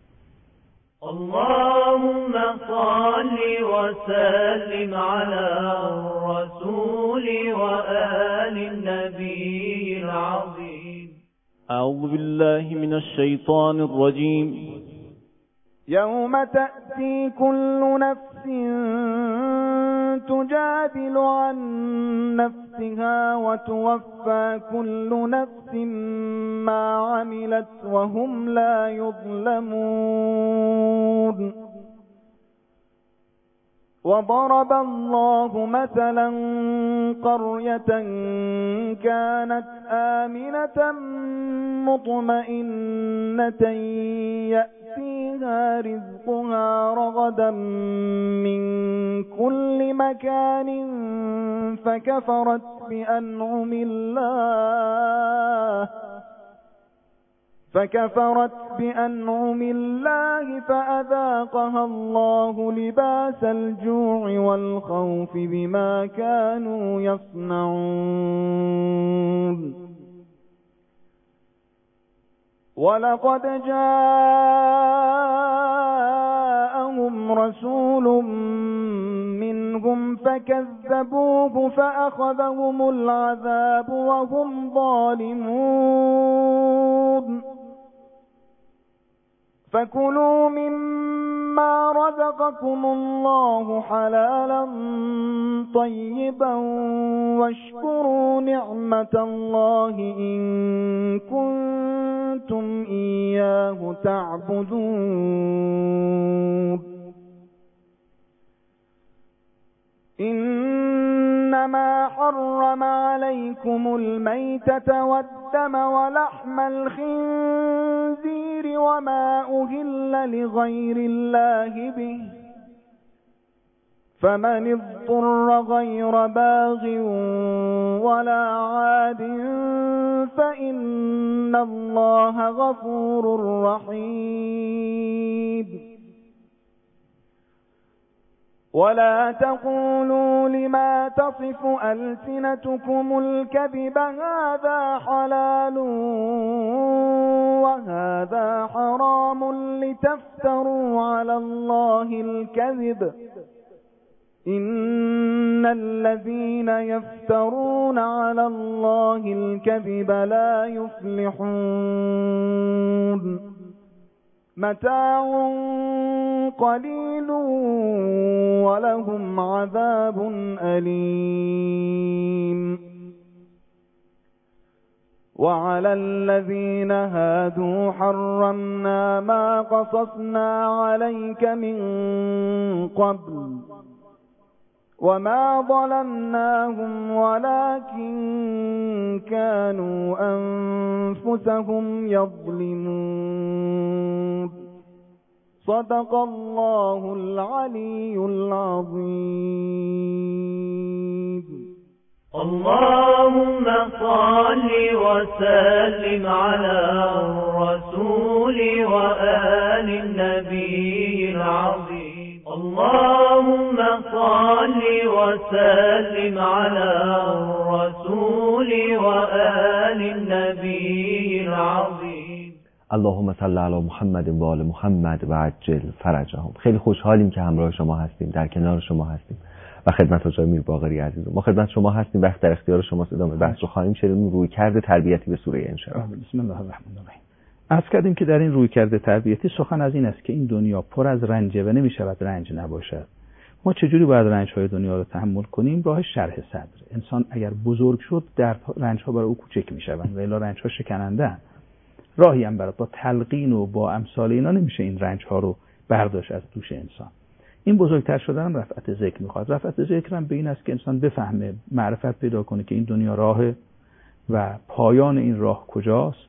اللهم صل وسلم على الرسول وآل النبي العظيم. أعوذ بالله من الشيطان الرجيم. يوم تأتي كل نفس تجادل عن نفسها وتوفى كل نفس ما عملت وهم لا يظلمون. وضرب الله مثلا قرية كانت آمنة مطمئنة يأتيها رزقها رغدا من كل مكان فكفرت بأنعم الله فأذاقها الله لباس الجوع والخوف بما كانوا يصنعون. ولقد جاءهم رسول منهم فكذبوه فأخذهم العذاب وهم ظالمون. فكلوا مما رزقكم الله حلالا طيبا واشكروا نعمة الله إن كنتم إياه تعبدون. إنما حرم عليكم الميتة والدم ولحم الخنزير وما أهل لغير الله به، فمن اضطر غير باغ ولا عاد فإن الله غفور رحيم. ولا تقولوا لما تصف ألسنتكم الكذب هذا حلال وهذا حرام لتفتروا على الله الكذب إن الذين يفترون على الله الكذب لا يفلحون. متاع قليل ولهم عذاب أليم. وعلى الذين هادوا حرمنا ما قصصنا عليك من قبل وما ظلمناهم ولكن كانوا أنفسهم يظلمون. صدق الله العلي العظيم. اللهم صل وسلم على الرسول وآل النبي العظيم. اللهم صل وسلم على الرسول وآل النبي العظيم. اللهم صل علی محمد و آل محمد و عجل فرجهم. خیلی خوشحالیم که همراه شما هستیم، در کنار شما هستیم و خدمت آقای میر باقری عزیز. ما خدمت شما هستیم، وقت در اختیار شماست. ادامه بحث رو خواهیم شنید. رویکرد تربیتی به سوره انشراح. بسم الله الرحمن الرحیم. عرض کردیم که در این رویکرد تربیتی سخن از این است که این دنیا پر از رنجه و نمی‌شود رنج نباشد. ما چجوری باید رنج‌های دنیا رو تحمل کنیم؟ راه شرح صدر. انسان اگر بزرگ شد در رنج‌ها برای او کوچک می‌شوند و الا رنج‌ها شکننده. راهی هم برای با تلقین و با امثال اینا نمیشه این رنج‌ها رو برداشت از دوش انسان. این بزرگتر شدن هم رفعت ذکر می‌خواد. رفعت ذکر هم به این است که انسان بفهمه، معرفت پیدا کنه که این دنیا راهه و پایان این راه کجاست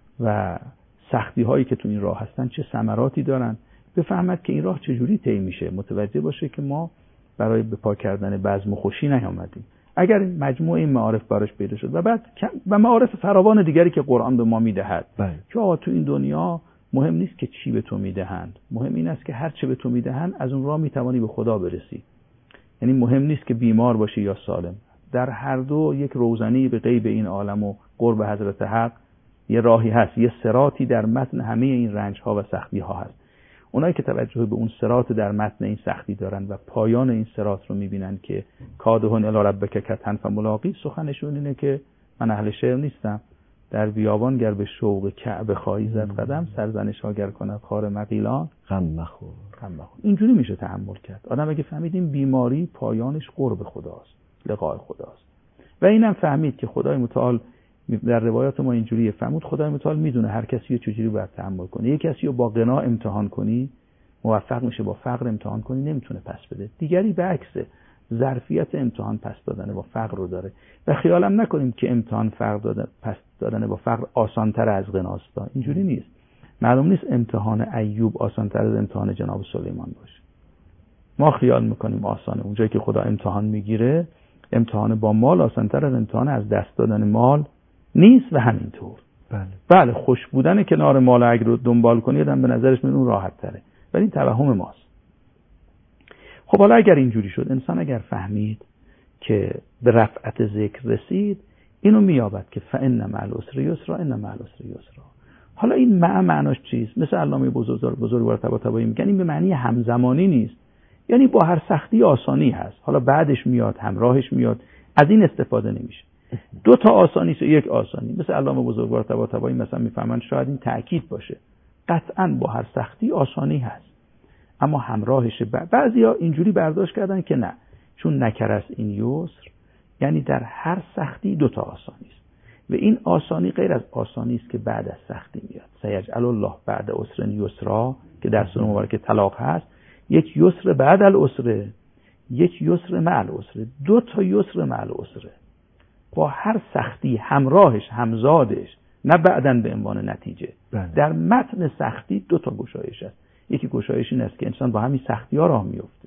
و سختی هایی که تو این راه هستن چه ثمراتی دارن، بفهمد که این راه چجوری طی میشه، متوجه باشه که ما برای به پا کردن بزم و خوشی نیامدیم. اگر مجموع این معارف براش پیدا شد و بعد و معارف فراوان دیگری که قرآن به ما میدهد که آقا تو این دنیا مهم نیست که چی به تو میدهند، مهم این است که هر چه به تو میدهند از اون راه میتوانی به خدا برسی. یعنی مهم نیست که بیمار باشی یا سالم، در هر دو یک روزنی به غیب این عالم و قرب حضرت حق یه راهی هست، یه صراطی در متن همه این رنج ها و سختی ها هست. اونایی که توجه به اون صراط در متن این سختی دارن و پایان این صراط رو میبینن که کادهون الی ربک کتن فملاقی، سخنشون اینه که من اهل شعر نیستم، در بیابان گر به شوق کعبه خواهی زد قدم، سرزنش ها گر کند خار مغیلان غم مخور. اینجوری میشه تحمل کرد. آدم اگه فهمید این بیماری پایانش قرب خداست، لقای خداست و اینم فهمید که خدای متعال در روایات ما اینجوریه، فهمود خدای متعال میدونه هر کسی رو چجوری باید تحمل کنه. یک کسی رو با غنا امتحان کنی موفق میشه، با فقر امتحان کنی نمیتونه پس بده. دیگری به عکسه، ظرفیت امتحان پس دادن با فقر رو داره و خیالم نکنیم که امتحان پس دادن با فقر آسان‌تر از غناست. اینجوری نیست. معلوم نیست امتحان ایوب آسان‌تر از امتحان جناب سلیمان باشه. ما خیال میکنیم آسانه. اونجایی که خدا امتحان میگیره، امتحان با مال آسان‌تر از امتحان از دست دادن مال نیست و همینطور. بله خوش بودن کنار مال اگه رو دنبال کنی آدم به نظرش میاد اون راحت تره، ولی این توهم ماست. خب حالا اگر اینجوری شد، انسان اگر فهمید که به رفعت ذکر رسید، اینو مییابد که فإن مع العسر یسرا ان مع العسر یسرا. حالا این معناش چیست؟ مثل علامه بزرگوار طباطبایی میگن این به معنی همزمانی نیست، یعنی با هر سختی آسانی هست، حالا بعدش میاد همراهش میاد، از این استفاده نمیشه. دو تا آسانی است و یک آسانی. مثل علامه بزرگوار طباطبایی مثلا میفهمن شاید این تأکید باشه، قطعاً با هر سختی آسانی هست اما همراهشه. بعضیا اینجوری برداشت کردن که نه، چون نکرس این یسر یعنی در هر سختی دو تا آسانی است و این آسانی غیر از آسانی است که بعد از سختی میاد. سیجعل الله بعد عسر یسرا که در سوره مبارکه طلاق هست، یک یسر بعد العسر، یک یسر مع العسر، دو تا یسر مع العسر، با هر سختی همراهش همزادش، نه بعدن به عنوان نتیجه. در متن سختی دو تا گشایش است. یکی گشایش این است که انسان با همین سختی ها راه میفته.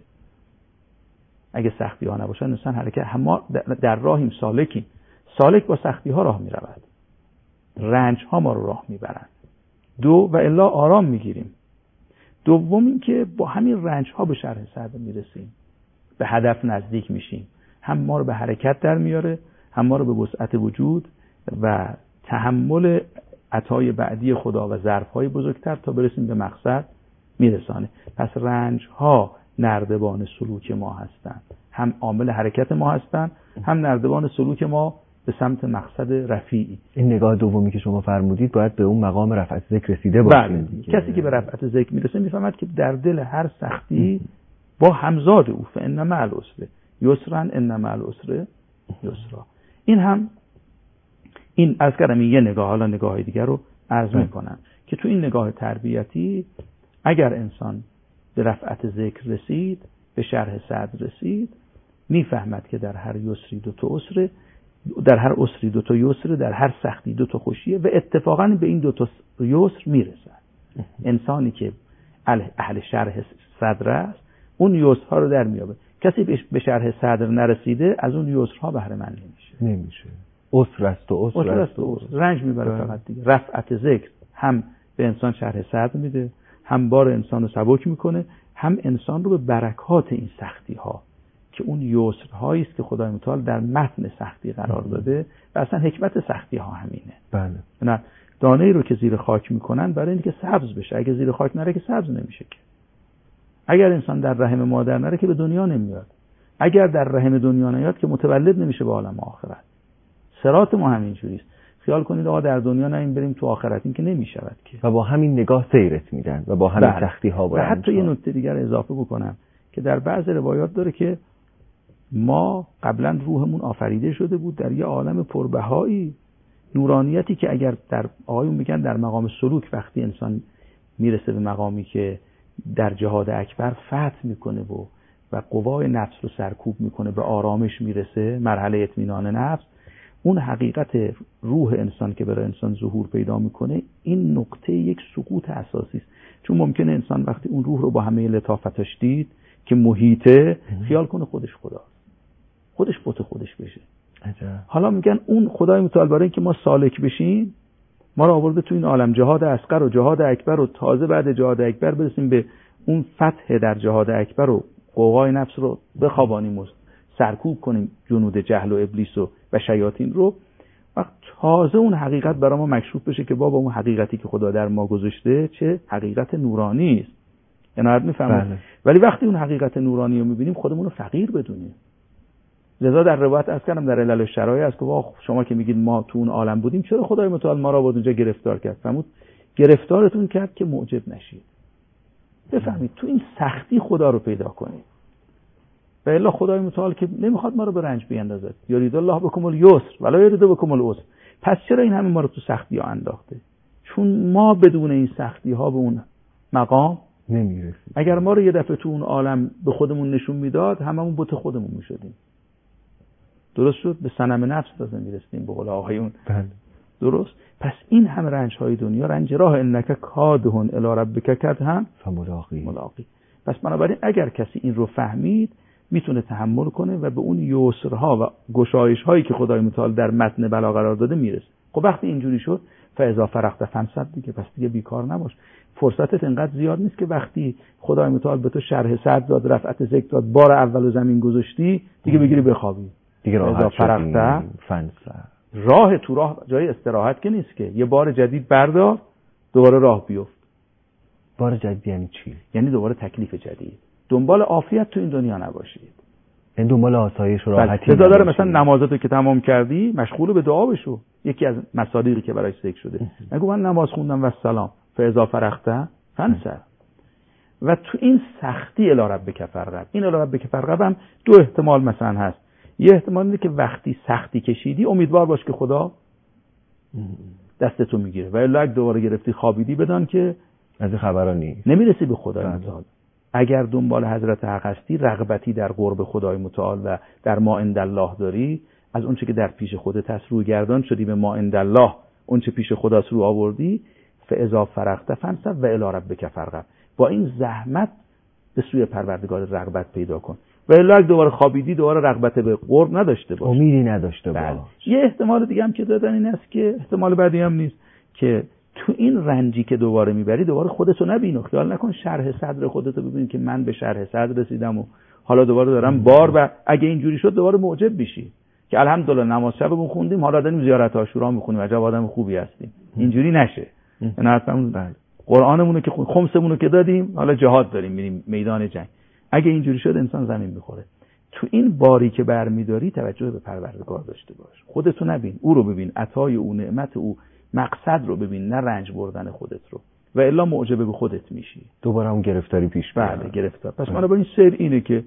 اگه سختی ها نباشن انسان حرکت، هم در راهیم سالکیم، سالک با سختی ها راه میرود. رنج ها ما رو راه میبرن. دو و الا آرام میگیریم. دوم این که با همین رنج ها به شرح صدر میرسیم، به هدف نزدیک میشیم. هم ما رو به حرکت در میاره، هم ما رو به وسعت وجود و تحمل عطای بعدی خدا و ظرف‌های بزرگتر تا برسیم به مقصد میرسانه. پس رنج‌ها نردبان سلوک ما هستند، هم عامل حرکت ما هستند، هم نردبان سلوک ما به سمت مقصد رفیعی. این نگاه دومی که شما فرمودید باید به اون مقام رفعت ذکر رسیده باشیم. کسی که به رفعت ذکر میرسه میفهمد که در دل هر سختی با همزاد او فإن مع العسر یسرا ان مع العسر یسرا. این از کردم یه نگاه، حالا نگاه دیگر رو عرض میکنم که تو این نگاه تربیتی اگر انسان به رفعت ذکر رسید، به شرح صدر رسید، میفهمد که در هر یسری دو تا عسر، در هر عسری دو تا یسر، در هر سختی دو تا خوشیه و اتفاقا به این دو تا یسر میرسد. انسانی که اهل شرح صدر است اون یسرها رو در میابه. کسی به شرح صدر نرسیده از اون یسرها بهره مند نمیشه. عسر است و عسر است و عسر. رنج میبره فقط دیگه. رفعت ذکر هم به انسان شرح صدر میده، هم بار انسان رو سبک میکنه، هم انسان رو به برکات این سختی ها که اون یسرهایی است که خدای متعال در متن سختی قرار داده و اصلا حکمت سختی ها همینه. بله. نه دانه ای رو که زیر خاک میکنن برای اینکه سبز بشه. اگه زیر خاک نره که سبز نمیشه که. اگر انسان در رحم مادر نره که به دنیا نمیاد. اگر در رحم دنیا نیاد که متولد نمیشه به عالم آخرت. صراط ما همینجوری است. خیال کنید آقا در دنیا نیم بریم تو آخرت، این که نمیشود که. و با همین نگاه سیرت میدن و با همین سختی ها و حتی یه نکته دیگر اضافه بکنم که در بعض روایات داره که ما قبلا روحمون آفریده شده بود در یه عالم پربهایی، نورانیتی که اگر در آقایون میگن در مقام سلوک وقتی انسان میرسه به مقامی که در جهاد اکبر فتح میکنه و قوای نفس رو سرکوب میکنه، به آرامش میرسه، مرحله اطمینان نفس، اون حقیقت روح انسان که برای انسان ظهور پیدا میکنه، این نقطه یک سقوط اساسی است. چون ممکنه انسان وقتی اون روح رو با همه لطافتش دید که محیطه، خیال کنه خودش خداست، خودش بت خودش بشه. حالا میگن اون خدای متعال برای اینکه ما سالک بشیم ما رو آورده تو این عالم جهاد اصغر و جهاد اکبر و تازه بعد جهاد اکبر برسیم به اون فتح در جهاد اکبر و قوای نفس رو بخوابانیم و سرکوب کنیم جنود جهل و ابلیس و شیاطین رو. وقت تازه اون حقیقت برای ما مکشوف بشه که بابا اون حقیقتی که خدا در ما گذاشته چه حقیقت نورانی است. عنایت میفهمید؟ ولی وقتی اون حقیقت نورانی رو میبینیم خودمون رو فقیر بدونیم. لذا در روایت از کردم در علل الشرایع است که شما که میگید ما تو اون عالم بودیم چرا خدای متعال ما را بود اونجا گرفتار کرد؟ فرمود گرفتارتون کرد که معجب نشید. بفهمید تو این سختی خدا رو پیدا کنید. و الا خدای متعال که نمیخواد ما رو به رنج بیندازد. یرید الله بكم اليسر ولا یرید بكم العسر. پس چرا این همه ما رو تو سختی ها انداخته؟ چون ما بدون این سختی ها به اون مقام نمیرسیم. اگر ما رو یه دفعه تو اون عالم به خودمون نشون میداد هممون بت خودمون میشدیم. درست شد؟ به صنم نفس تازه میرسیم به قول آقایون. درست؟ پس این همه رنج های دنیا رنج راه انک کادهن الی ربک کدحن فملاقی. پس بنابراین اگر کسی این رو فهمید میتونه تحمل کنه و به اون یسرها و گشایش هایی که خدای متعال در متن بلا قرار داده میرسه. خب وقتی اینجوری شد فاذا فرغت فانصب دیگه، پس دیگه بیکار نباش. فرصتت انقدر زیاد نیست که وقتی خدای متعال به تو شرح صدر داد، رفعت ذکر داد، بار اول زمین گذاشتی دیگه بگیری بخوابی. دیگه راحت فرغت راه تو راه جای استراحت که نیست که. یه بار جدید بردار دوباره راه بیفت. بار جدید یعنی چی؟ یعنی دوباره تکلیف جدید. دنبال عافیت تو این دنیا نباشید. این دنبال آسایش و راحتی. لذا داره مثلا نمازاتو که تمام کردی مشغول به دعا بشو. یکی از مصادیقی که برای ذکر شده. نگو من نماز خوندم و سلام. فاذا فرغت فانصب. و تو این سختی الی ربک فرغب. این الی ربک فرغب هم دو احتمال مثلا هست. یه احتمال اینه که وقتی سختی کشیدی امیدوار باش که خدا دستتو میگیره و الا اگه دوباره گرفتی خوابیدی بدان که از خبرا نیست، نمیرسی به خدای متعال. اگر دنبال حضرت حق هستی، رغبتی در قرب خدای متعال و در ما عند الله داری، از اون چه که در پیش خودت هست روی گردان شدی به ما عند الله، اون چه پیش خداست رو آوردی، فاذا فرغت فانصب و الی ربک فرغب. با این زحمت به سوی پروردگار رغبت پیدا کن. و الا اگه دوباره خوابیدی دوباره رغبت به قرب نداشته باش، امیدی نداشته باش. یه احتمال دیگه هم که دادن این است که احتمال بعدی هم نیست که تو این رنجی که دوباره میبری دوباره خودتو نبین و خیال نکن شرح صدر خودتو ببین که من به شرح صدر رسیدم و حالا دوباره دارم و اگه اینجوری شد دوباره معجب بشی که الحمدلله نماز شبمون خوندیم، حالا داریم زیارت عاشورا میخونیم، عجب آدم خوبی هستیم. اینجوری نشه. نه اصلا قرآنمون رو که خمسمون رو که دادیم، حالا جهاد داریم میریم میدان جنگ. اگه اینجوری شد انسان زمین میخوره. تو این باری که برمیداری توجه به پروردگار داشته باش. خودتو نبین، او رو ببین، عطای او، نعمت او، مقصد رو ببین، نه رنج بردن خودت رو. و الا معجب به خودت میشی. دوباره اون گرفتاری پیش میاد. بله گرفتار. پس ما با این سر اینه که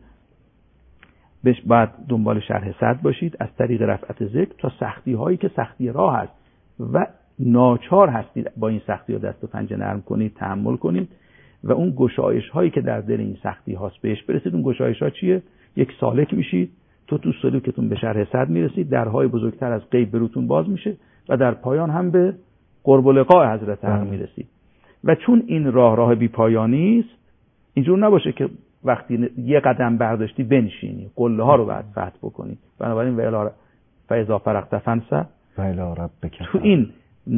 بعد دنبال شرح صدر باشید از طریق رفعت ذکر تا سختی هایی که سختی راه هست و ناچار هستید با این سختی ها دست و پنجه نرم کنید، تحمل کنید و اون گشایش هایی که در دل این سختی هاست بهش برسید. اون گشایش ها چیه؟ یک سالک میشید، تو سلوکتون به شرح صدر میرسید، درهای بزرگتر از غیب بروتون باز میشه و در پایان هم به قرب و لقاء حضرت حق میرسید. و چون این راه بی پایانی است، اینجور نباشه که وقتی یه قدم برداشتی بنشینی، قله ها رو بعد فتح بکنی. بنابراین فاذا فرغت فانصب تو این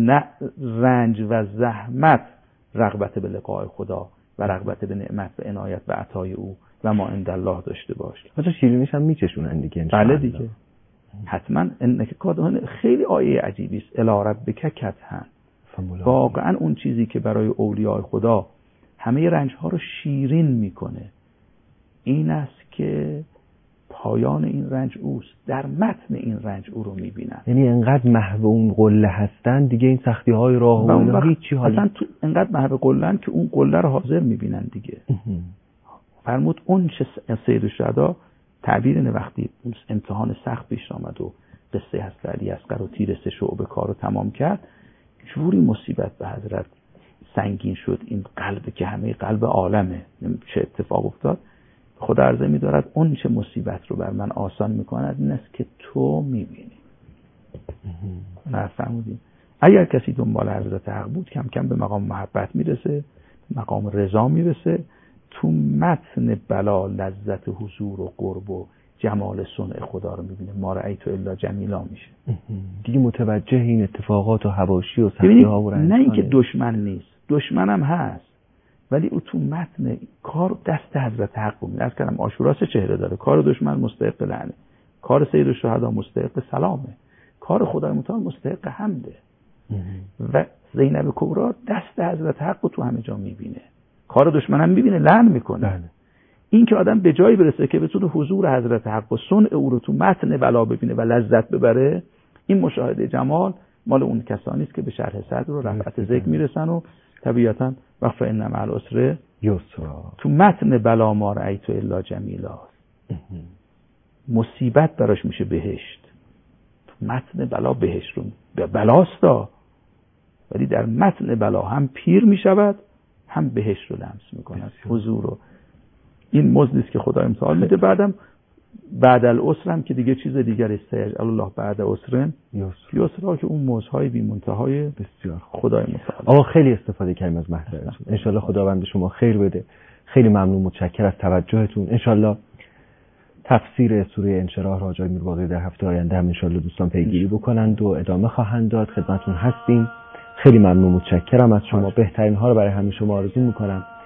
رنج و زحمت رغبت به لقاء خدا و رغبت به نعمت و عنایت و عطای او و ما عند الله داشته باش. مثلا شیرینیش هم میچشونن دیگه. بله دیگه حتما. انک کادهن خیلی آیه عجیبی است. الی ربک کدحن، واقعا اون چیزی که برای اولیاء خدا همه رنج ها رو شیرین میکنه این است که پایان این رنج اوست. در متن این رنج او رو میبینن. یعنی انقدر محو اون قله هستن دیگه این سختی های راه و اون هیچی حالی اصلا انقدر محو قلهن که اون قله رو حاضر میبینن دیگه. فرمود اون چه سید الشهدا تعبیر اینه وقتی اون امتحان سخت پیش آمد و قصه حضرت علی اصغر و تیر 3 شعبه کارو تمام کرد، جوری مصیبت به حضرت سنگین شد این قلب که همه قلب عالمه، چه اتفاق افتاد. خدا عرضه می دارد اون چه مصیبت رو بر من آسان میکند این است که تو میبینی. نفهمودیم. اگر کسی دنبال حضرت حق بود کم کم به مقام محبت میرسه، مقام رضا میرسه، تو متن بلا لذت حضور و قرب و جمال صنع خدا رو میبینه. ما رأیت الا جمیلا میشه دیگه. متوجه این اتفاقات و حواشی و سختی ها و نه اینکه دشمن نیست، دشمن هم هست، ولی او تو متن کار دست حضرت حق بود. از کردم عاشورا 3 چهره داره. کار دشمن مستحق لعنه، کار سید الشهدا مستحق سلامه، کار خدای متعال مستحق حمده. و زینب کبرا دست حضرت حق رو تو همه جا میبینه. کار دشمن هم میبینه، لعن میکنه. این که آدم به جایی برسه که بتونه حضور حضرت حق و صنع او رو تو متن بلا ببینه و لذت ببره، این مشاهده جمال مال اون کسانی است که به شرح صدر و رفعت ذکر میرسن و طبیعتاً وقف ان مع العسر یسرا. تو متن بلا ما رأیت الا جمیلا مصیبت براش میشه بهشت. تو متن بلا بهشت رو بلاستا، ولی در متن بلا هم پیر میشود هم بهشت رو لمس میکند، حضور رو. این مزدی است که خدا امتحان میده. بعد العسر هم که دیگه چیز دیگر است. الله بعد عسر یسرا که اون موزهای بی منتهای بسیار خدای متعال. آقا خیلی استفاده کردیم از محضرتون. انشالله خداوند شما خیر بده. خیلی ممنون، متشکر از توجهتون. انشالله تفسیر سوره انشراح را جای میرباقی در هفته آینده هم انشالله دوستان پیگیری بکنند و ادامه خواهند داد. خدمتتون هستیم. خیلی ممنون، متشکرم از شما. بهترین ها رو برای همه شما آرزو میکنم.